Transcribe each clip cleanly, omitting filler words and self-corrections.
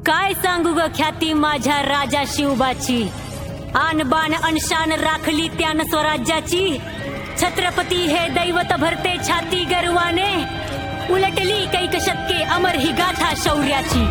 काय सांगू ग ख्याती माझ्या राजा शिवबाची, आणबाण अनशान राखली त्यानं स्वराज्याची। छत्रपती हे दैवत भरते छाती गर्वाने, उलटली कैक शतके अमर ही गाथा शौर्याची।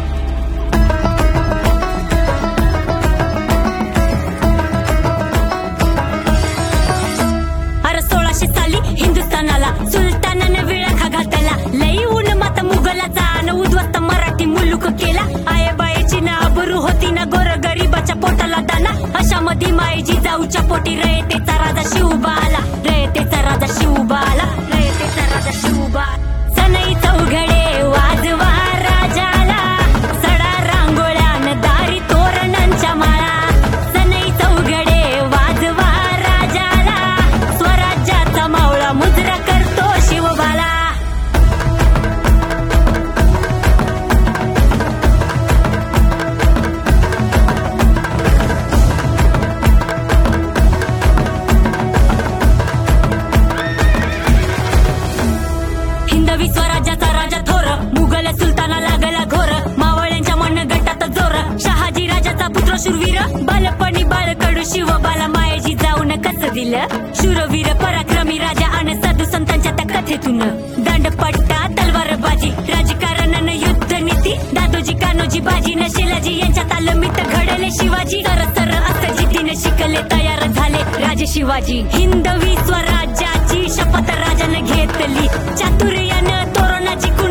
अरे 1600 साली हिंदुस्थानाला सुलतानानं विळखा घातला, लई ऊन मात मुघलाचा न उद्ध्वस्त मराठी मुलूक केला। आयबाईची ना अबरू होती ना गोर गरीबाच्या पोटाला दाना, अशा मध्ये मायजी जाऊच्या पोटी रयतेचा राजा शिवबा आला, रयतेचा राजा शिवबा आला, रयतेचा राजा शिवबा। सनई चौघडे वाजवा राजाला, सडा रांगोळ्यान दारी तोरणांच्या माळा। सनई चौघडे वाजवा राजाला, स्वराज्याचा मावळा मुजरा करतो शिवबाला। हिंदवी स्वराज्याचा राजा थोर, मुघल सुलताना लागला घोर। मावळ्यांच्या मन गटात जोर, शहाजी राजाचा पुत्र शूरवीर। बालपणी बाळकडू शिवबाला मायेजी जाऊन कस दिलं, शूरवीर पराक्रमी राजा आणि साधू संतांच्या त्या कथेतून। दंडपट्टा तलवारबाजी राजकारणानं युद्ध नीती, दादोजी कान्होजी बाजी न शिलाजी यांच्या तालमीत घडले शिवाजी। सर असं जिद्दीने शिकले तयार झाले राजे शिवाजी। हिंदवी स्वराज्याची शपथ राजानं घेतली, चातुर्यानं तोरणाची